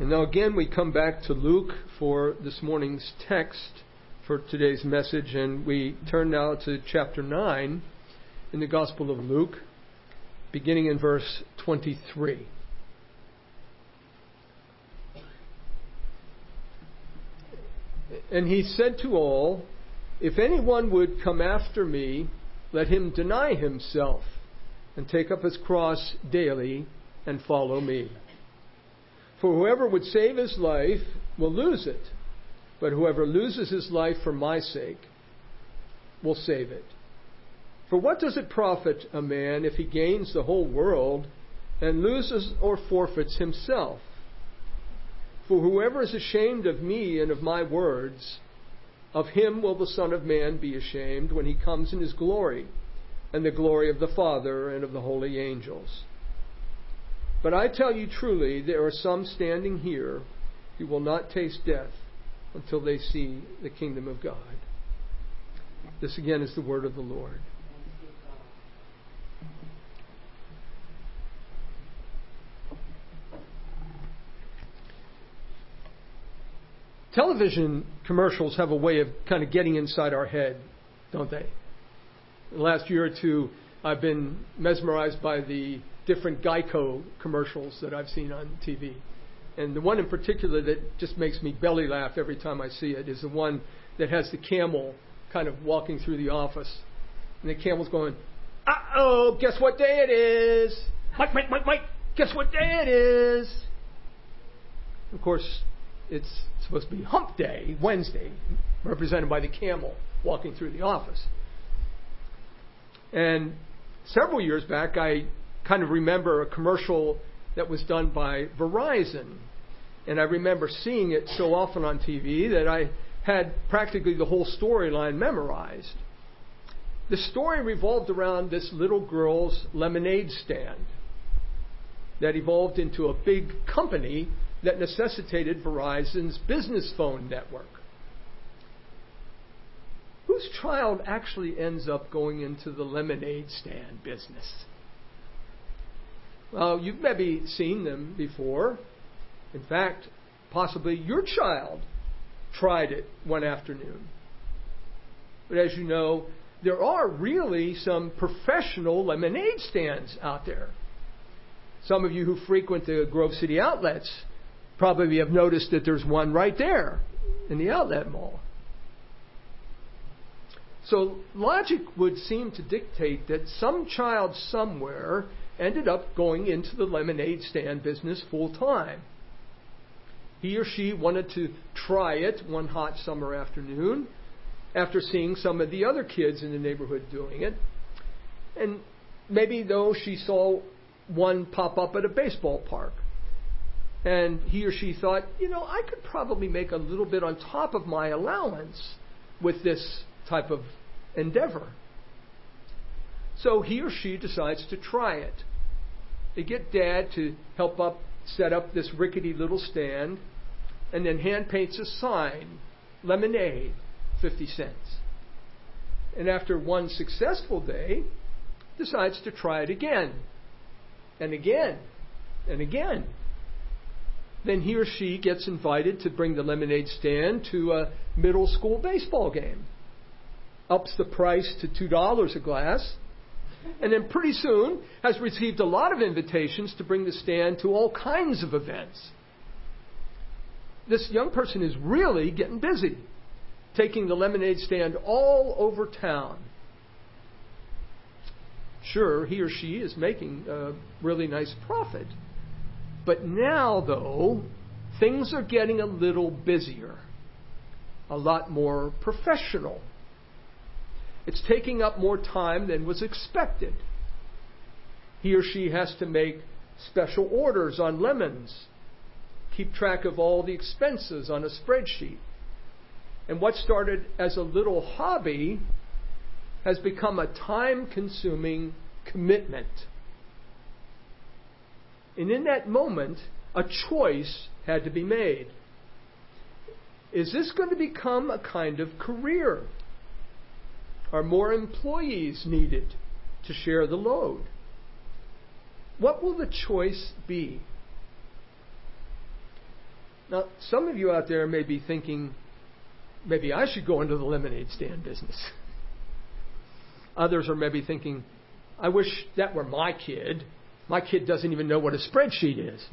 And now again we come back to Luke for this morning's text for today's message, and we turn now to chapter 9 in the Gospel of Luke, beginning in verse 23. And he said to all, "If anyone would come after me, let him deny himself and take up his cross daily and follow me. For whoever would save his life will lose it, but whoever loses his life for my sake will save it. For what does it profit a man if he gains the whole world and loses or forfeits himself? For whoever is ashamed of me and of my words, of him will the Son of Man be ashamed when he comes in his glory, and the glory of the Father and of the holy angels. But I tell you truly, there are some standing here who will not taste death until they see the kingdom of God." This again is the word of the Lord. Television commercials have a way of kind of getting inside our head, don't they? The last year or two, I've been mesmerized by the different Geico commercials that I've seen on TV. And the one in particular that just makes me belly laugh every time I see it is the one that has the camel kind of walking through the office. And the camel's going, "Uh-oh, guess what day it is? Mike, guess what day it is?" Of course, it's supposed to be hump day, Wednesday, represented by the camel walking through the office. And several years back, I kind of remember a commercial that was done by Verizon. And I remember seeing it so often on TV that I had practically the whole storyline memorized. The story revolved around this little girl's lemonade stand that evolved into a big company that necessitated Verizon's business phone network. Whose child actually ends up going into the lemonade stand business? Well, you've maybe seen them before. In fact, possibly your child tried it one afternoon. But as you know, there are really some professional lemonade stands out there. Some of you who frequent the Grove City outlets probably have noticed that there's one right there in the outlet mall. So logic would seem to dictate that some child somewhere ended up going into the lemonade stand business full time. He or she wanted to try it one hot summer afternoon after seeing some of the other kids in the neighborhood doing it. And maybe though she saw one pop up at a baseball park. And he or she thought, I could probably make a little bit on top of my allowance with this type of endeavor. So he or she decides to try it. They get Dad to help set up this rickety little stand, and then hand paints a sign, lemonade, 50 cents. And after one successful day, decides to try it again, and again, and again. Then he or she gets invited to bring the lemonade stand to a middle school baseball game. Ups the price to $2 a glass. And then pretty soon has received a lot of invitations to bring the stand to all kinds of events. This young person is really getting busy, taking the lemonade stand all over town. Sure, he or she is making a really nice profit. But now, though, things are getting a little busier, a lot more professional. It's taking up more time than was expected. He or she has to make special orders on lemons, keep track of all the expenses on a spreadsheet. And what started as a little hobby has become a time-consuming commitment. And in that moment, a choice had to be made. Is this going to become a kind of career? Are more employees needed to share the load? What will the choice be? Now, some of you out there may be thinking, maybe I should go into the lemonade stand business. Others are maybe thinking, I wish that were my kid. My kid doesn't even know what a spreadsheet is.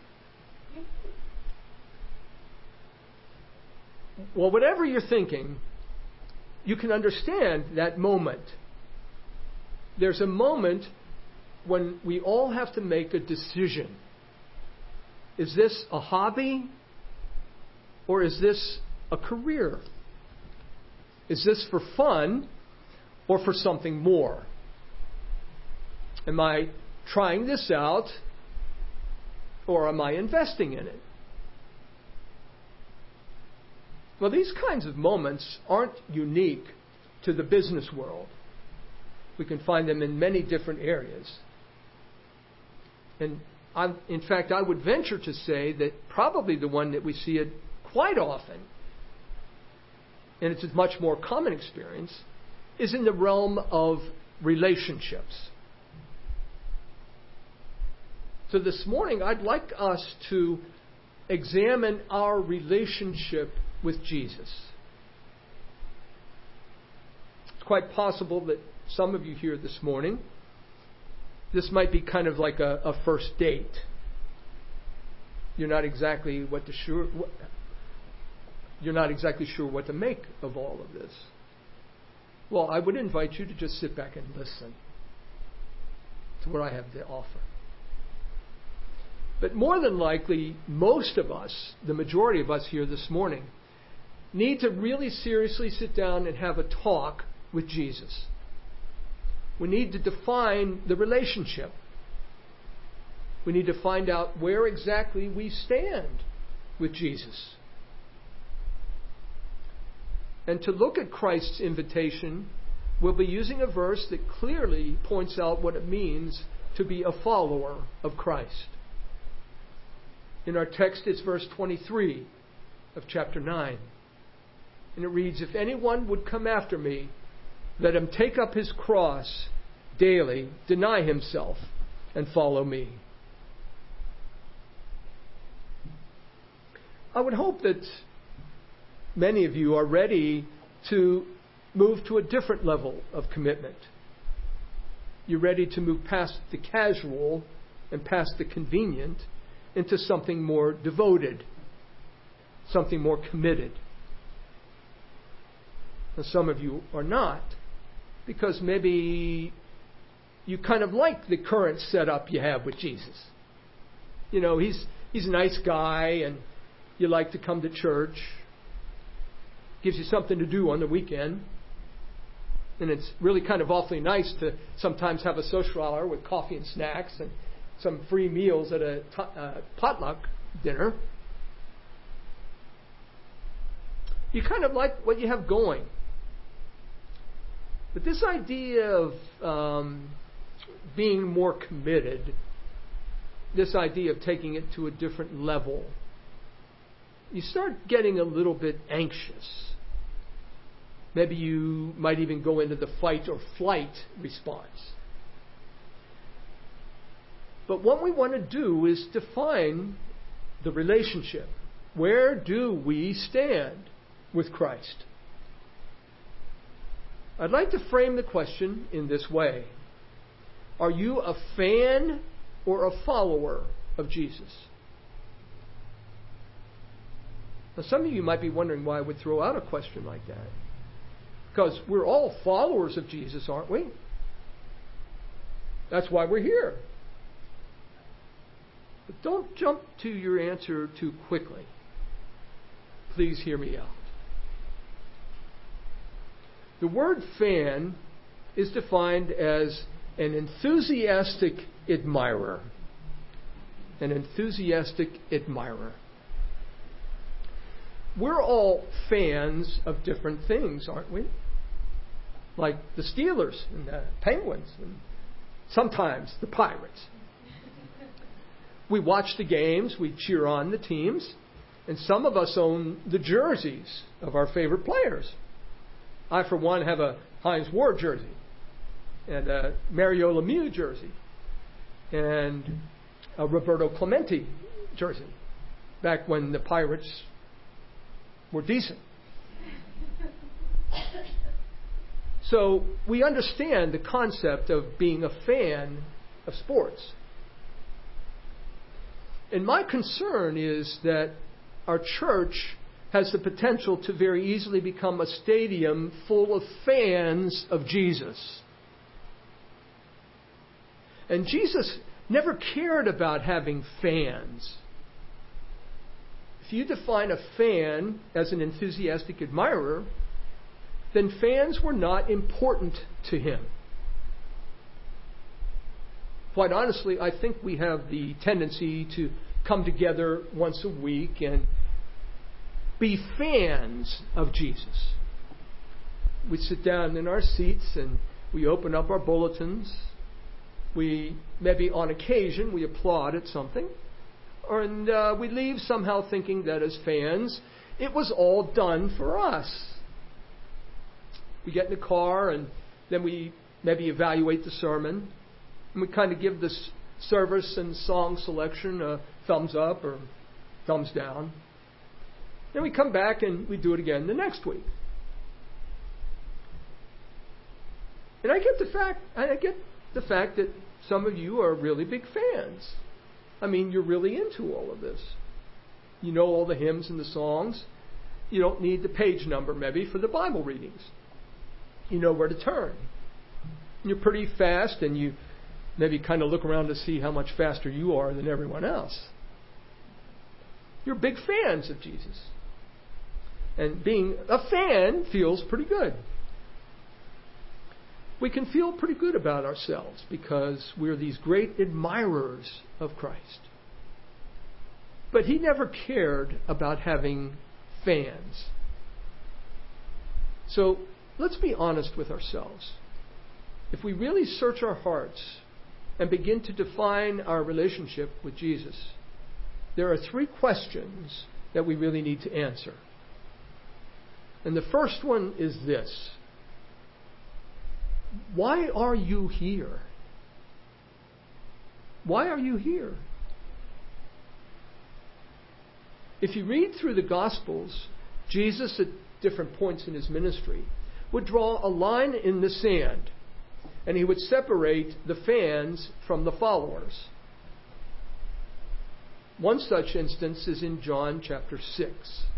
Well, whatever you're thinking, you can understand that moment. There's a moment when we all have to make a decision. Is this a hobby or is this a career? Is this for fun or for something more? Am I trying this out or am I investing in it? Well, these kinds of moments aren't unique to the business world. We can find them in many different areas. And in fact, I would venture to say that probably the one that we see it quite often, and it's a much more common experience, is in the realm of relationships. So this morning, I'd like us to examine our relationship with Jesus. It's quite possible that some of you here this morning, this might be kind of like a first date. You're not exactly sure what to make of all of this. Well, I would invite you to just sit back and listen to what I have to offer. But more than likely, most of us, the majority of us here this morning, need to really seriously sit down and have a talk with Jesus. We need to define the relationship. We need to find out where exactly we stand with Jesus. And to look at Christ's invitation, we'll be using a verse that clearly points out what it means to be a follower of Christ. In our text, it's verse 23 of chapter 9. And it reads, "If anyone would come after me, let him take up his cross daily, deny himself, and follow me." I would hope that many of you are ready to move to a different level of commitment. You're ready to move past the casual and past the convenient into something more devoted, something more committed. Now, some of you are not, because maybe you kind of like the current setup you have with Jesus. You know, he's a nice guy, and you like to come to church. Gives you something to do on the weekend. And it's really kind of awfully nice to sometimes have a social hour with coffee and snacks and some free meals at a potluck dinner. You kind of like what you have going. But this idea of being more committed, this idea of taking it to a different level, you start getting a little bit anxious. Maybe you might even go into the fight or flight response. But what we want to do is define the relationship. Where do we stand with Christ? I'd like to frame the question in this way. Are you a fan or a follower of Jesus? Now, some of you might be wondering why I would throw out a question like that. Because we're all followers of Jesus, aren't we? That's why we're here. But don't jump to your answer too quickly. Please hear me out. The word fan is defined as an enthusiastic admirer. An enthusiastic admirer. We're all fans of different things, aren't we? Like the Steelers and the Penguins and sometimes the Pirates. We watch the games, we cheer on the teams, and some of us own the jerseys of our favorite players. I, for one, have a Hines Ward jersey and a Mario Lemieux jersey and a Roberto Clemente jersey. back when the Pirates were decent. So we understand the concept of being a fan of sports. And my concern is that our church has the potential to very easily become a stadium full of fans of Jesus. And Jesus never cared about having fans. If you define a fan as an enthusiastic admirer, then fans were not important to him. Quite honestly, I think we have the tendency to come together once a week and be fans of Jesus. We sit down in our seats and we open up our bulletins. We, maybe on occasion, we applaud at something. And we leave somehow thinking that as fans, it was all done for us. We get in the car and then we maybe evaluate the sermon. And we kind of give the service and song selection a thumbs up or thumbs down. Then we come back and we do it again the next week. And I get the fact that some of you are really big fans. I mean, you're really into all of this. You know all the hymns and the songs. You don't need the page number, maybe, for the Bible readings. You know where to turn. You're pretty fast, and you maybe kind of look around to see how much faster you are than everyone else. You're big fans of Jesus. And being a fan feels pretty good. We can feel pretty good about ourselves because we're these great admirers of Christ. But he never cared about having fans. So let's be honest with ourselves. If we really search our hearts and begin to define our relationship with Jesus, there are 3 questions that we really need to answer. And the first one is this: why are you here? Why are you here? If you read through the Gospels, Jesus at different points in his ministry would draw a line in the sand, and he would separate the fans from the followers. One such instance is in John chapter 6.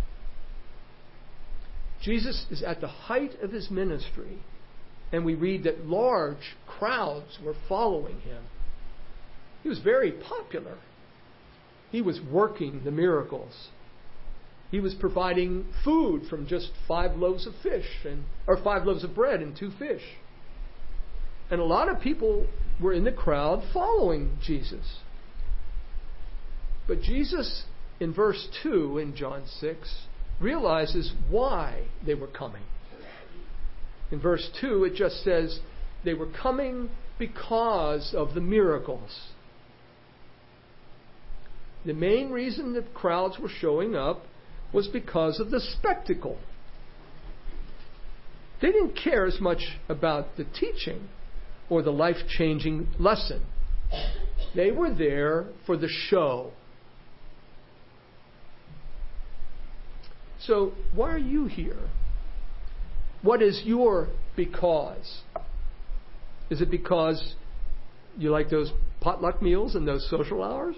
Jesus is at the height of his ministry, and we read that large crowds were following him. He was very popular. He was working the miracles. He was providing food from just 5 loaves of bread and 2 fish. And a lot of people were in the crowd following Jesus. But Jesus, in verse 2 in John 6, realizes why they were coming. In verse 2, it just says they were coming because of the miracles. The main reason that crowds were showing up was because of the spectacle. They didn't care as much about the teaching or the life-changing lesson. They were there for the show. So, why are you here? What is your because? Is it because you like those potluck meals and those social hours?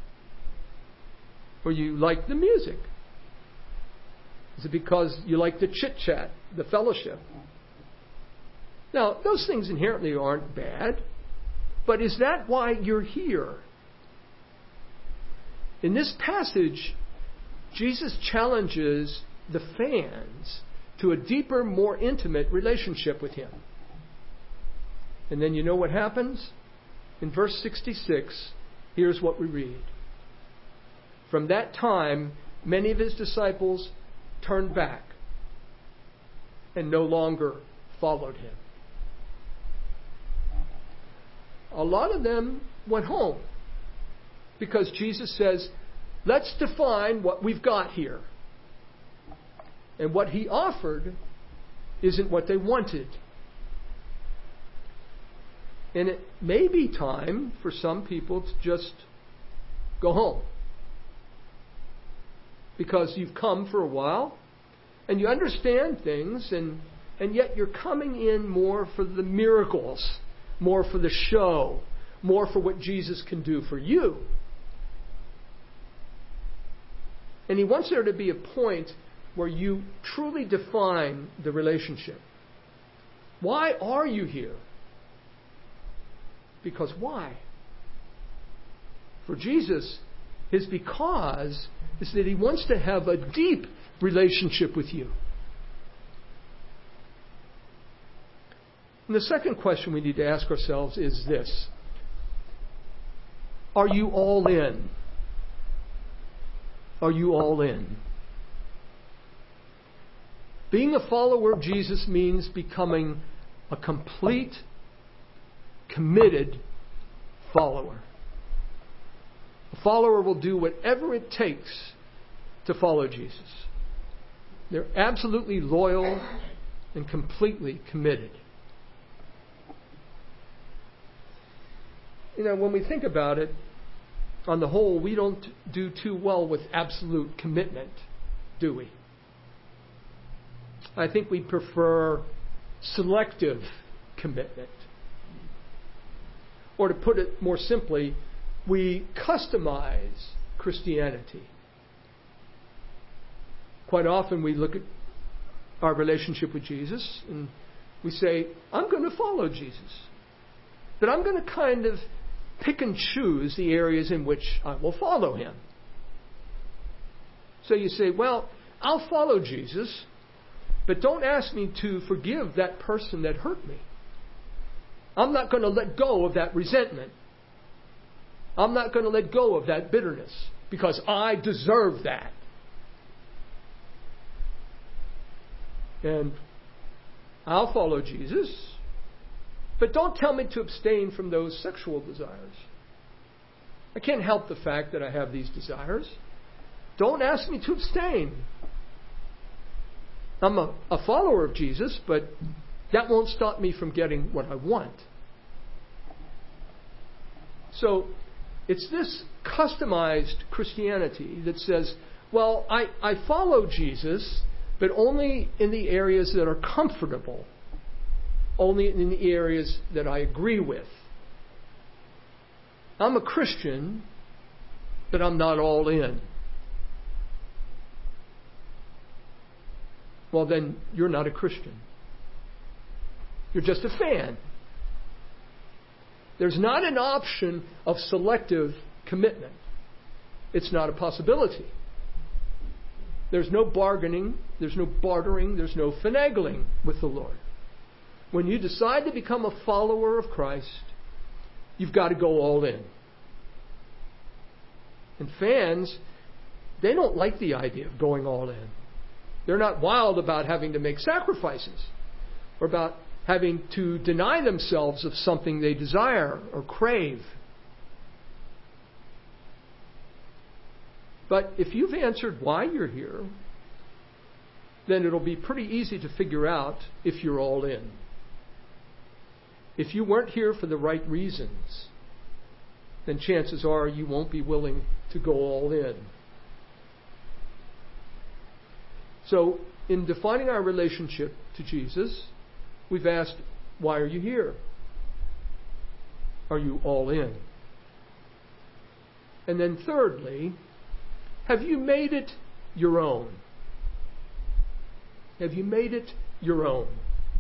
Or you like the music? Is it because you like the chit-chat, the fellowship? Now, those things inherently aren't bad, but is that why you're here? In this passage, Jesus challenges the fans to a deeper, more intimate relationship with him. And then you know what happens? In verse 66, here's what we read. From that time, many of his disciples turned back and no longer followed him. A lot of them went home because Jesus says, let's define what we've got here. And what he offered isn't what they wanted. And it may be time for some people to just go home. because you've come for a while and you understand things, and yet you're coming in more for the miracles, more for the show, more for what Jesus can do for you. And he wants there to be a point where you truly define the relationship. Why are you here? Because why? For Jesus, his because is that he wants to have a deep relationship with you. And the second question we need to ask ourselves is this: are you all in? Are you all in? Being a follower of Jesus means becoming a complete, committed follower. A follower will do whatever it takes to follow Jesus. They're absolutely loyal and completely committed. You know, when we think about it, on the whole, we don't do too well with absolute commitment, do we? I think we prefer selective commitment. Or to put it more simply, we customize Christianity. Quite often we look at our relationship with Jesus and we say, I'm going to follow Jesus. But I'm going to kind of pick and choose the areas in which I will follow him. So you say, well, I'll follow Jesus, but don't ask me to forgive that person that hurt me. I'm not going to let go of that resentment. I'm not going to let go of that bitterness because I deserve that. And I'll follow Jesus, but don't tell me to abstain from those sexual desires. I can't help the fact that I have these desires. Don't ask me to abstain. I'm a follower of Jesus, but that won't stop me from getting what I want. So it's this customized Christianity that says, well, I follow Jesus, but only in the areas that are comfortable, only in the areas that I agree with. I'm a Christian, but I'm not all in. Well, then you're not a Christian. You're just a fan. There's not an option of selective commitment. It's not a possibility. There's no bargaining, there's no bartering, there's no finagling with the Lord. When you decide to become a follower of Christ, you've got to go all in. And fans, they don't like the idea of going all in. They're not wild about having to make sacrifices or about having to deny themselves of something they desire or crave. But if you've answered why you're here, then it'll be pretty easy to figure out if you're all in. If you weren't here for the right reasons, then chances are you won't be willing to go all in. So, in defining our relationship to Jesus, we've asked, why are you here? Are you all in? And then thirdly, have you made it your own? Have you made it your own?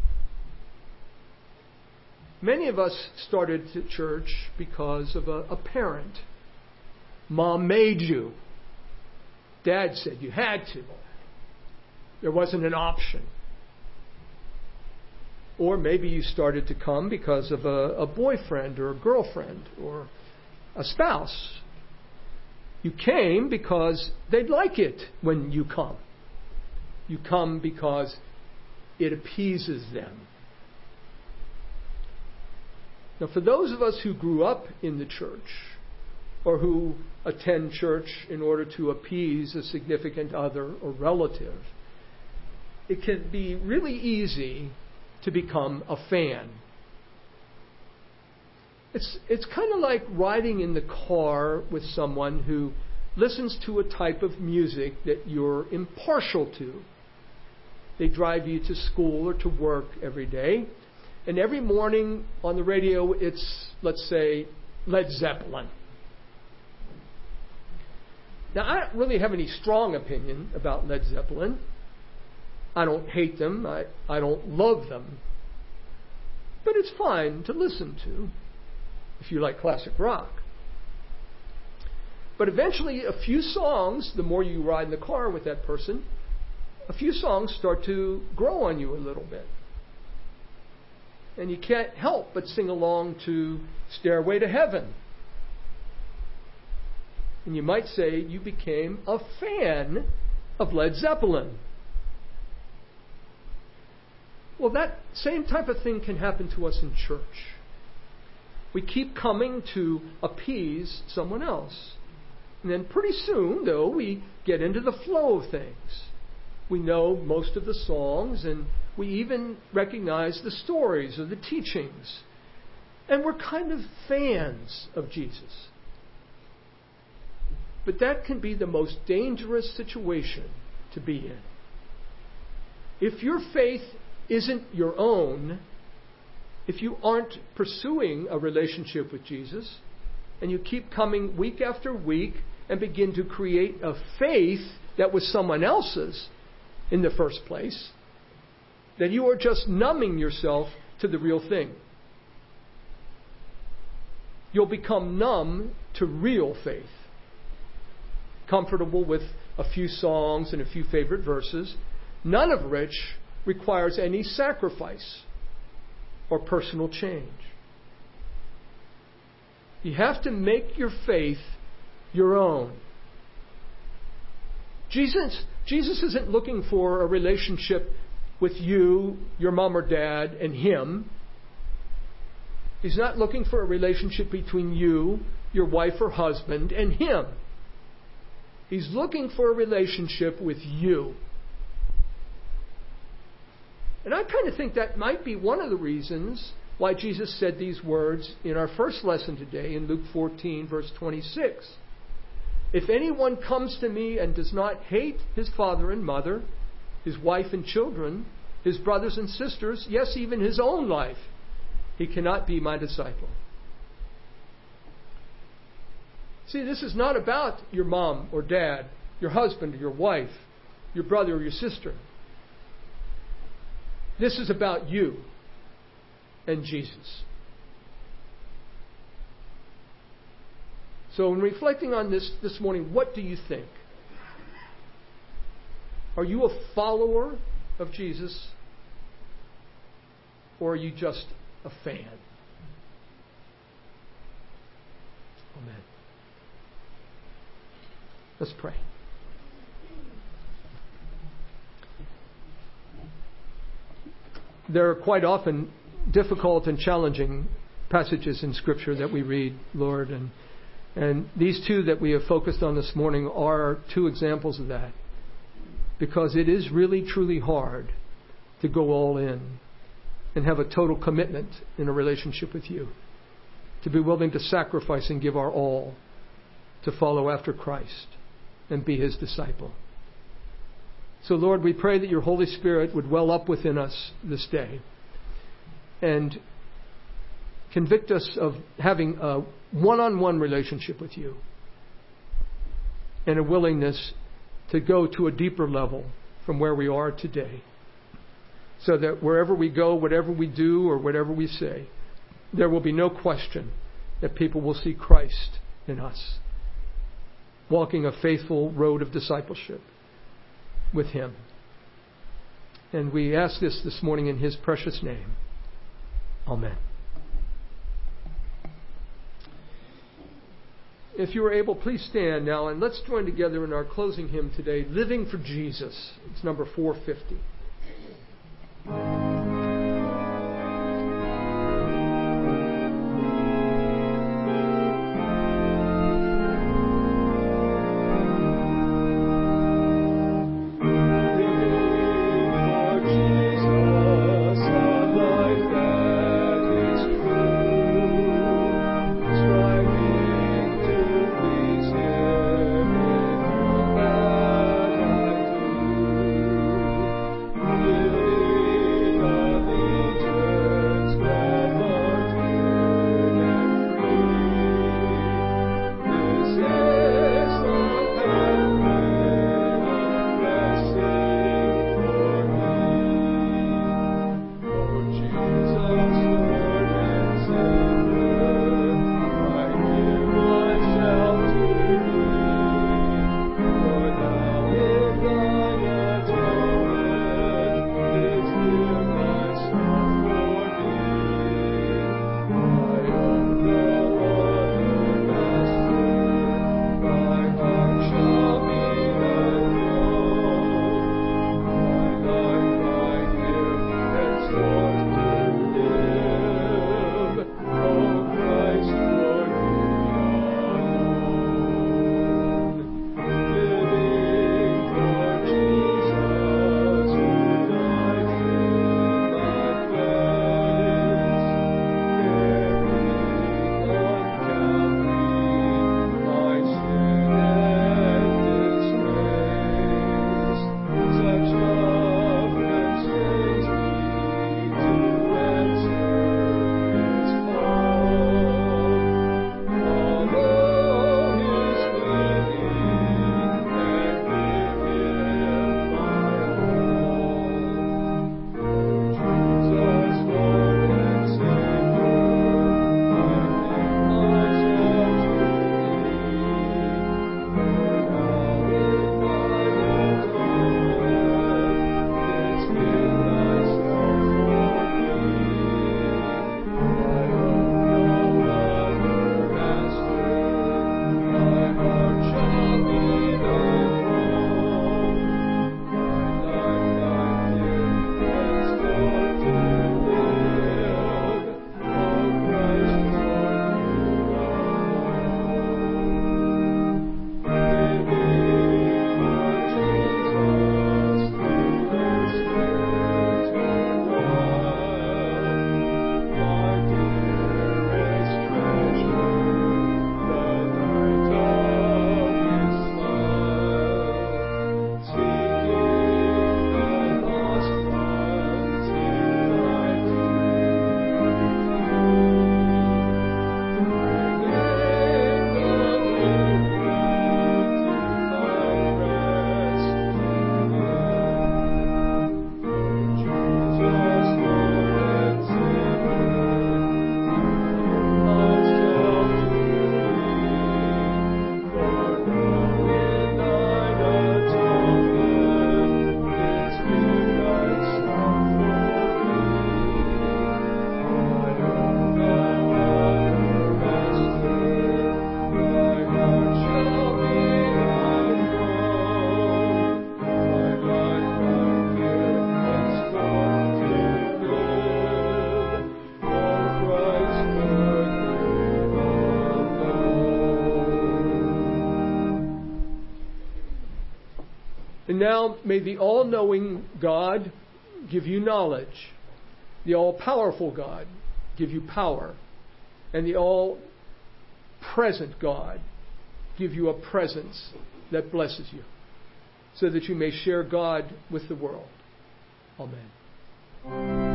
Many of us started at church because of a parent. Mom made you. Dad said you had to. There wasn't an option. Or maybe you started to come because of a boyfriend or a girlfriend or a spouse. You came because they'd like it when you come. You come because it appeases them. Now, for those of us who grew up in the church or who attend church in order to appease a significant other or relative, it can be really easy to become a fan. It's kind of like riding in the car with someone who listens to a type of music that you're impartial to. They drive you to school or to work every day. And every morning on the radio, it's, let's say, Led Zeppelin. Now, I don't really have any strong opinion about Led Zeppelin. I don't hate them. I don't love them. But it's fine to listen to if you like classic rock. But eventually, a few songs, the more you ride in the car with that person, a few songs start to grow on you a little bit. And you can't help but sing along to Stairway to Heaven. And you might say you became a fan of Led Zeppelin. Well, that same type of thing can happen to us in church. We keep coming to appease someone else. And then pretty soon, though, we get into the flow of things. We know most of the songs, and we even recognize the stories or the teachings. And we're kind of fans of Jesus. But that can be the most dangerous situation to be in. If your faith isn't your own, if you aren't pursuing a relationship with Jesus, and you keep coming week after week and begin to create a faith that was someone else's in the first place, then you are just numbing yourself to the real thing. You'll become numb to real faith, comfortable with a few songs and a few favorite verses, none of which requires any sacrifice or personal change. You have to make your faith your own. Jesus isn't looking for a relationship with you, your mom or dad, and Him. He's not looking for a relationship between you, your wife or husband, and Him. He's looking for a relationship with you. And I kind of think that might be one of the reasons why Jesus said these words in our first lesson today in Luke 14, verse 26. If anyone comes to me and does not hate his father and mother, his wife and children, his brothers and sisters, yes, even his own life, he cannot be my disciple. See, this is not about your mom or dad, your husband or your wife, your brother or your sister. This is about you and Jesus. So in reflecting on this morning, what do you think? Are you a follower of Jesus? Or are you just a fan? Amen. Let's pray. There are quite often difficult and challenging passages in Scripture that we read, Lord, and these two that we have focused on this morning are two examples of that. Because it is really, truly hard to go all in and have a total commitment in a relationship with you. To be willing to sacrifice and give our all to follow after Christ and be His disciple. So, Lord, we pray that your Holy Spirit would well up within us this day and convict us of having a one-on-one relationship with you and a willingness to go to a deeper level from where we are today, so that wherever we go, whatever we do, or whatever we say, there will be no question that people will see Christ in us, walking a faithful road of discipleship with Him. And we ask this morning in His precious name. Amen. If you are able, please stand now and let's join together in our closing hymn today, Living for Jesus. It's number 450. now may the all-knowing God give you knowledge, the all-powerful God give you power, and the all-present God give you a presence that blesses you, so that you may share God with the world. Amen.